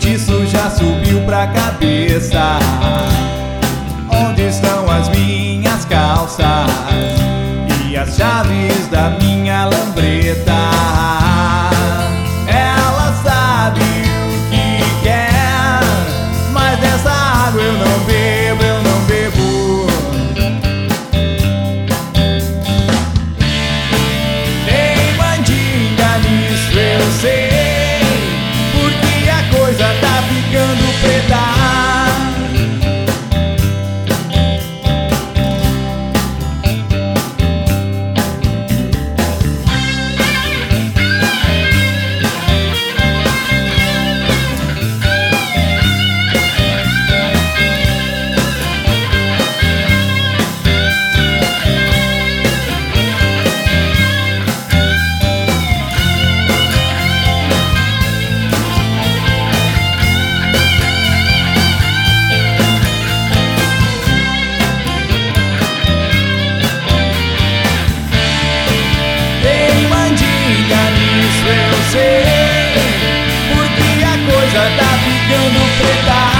isso já subiu pra cabeça. Onde estão as minhas calças e as chaves da minha lambreta? Ela sabe o que quer, mas dessa água eu não bebo, eu não bebo. Tem mandinga nisso, eu sei, porque a coisa tá ficando preta. Eu sei, porque a coisa tá ficando preta.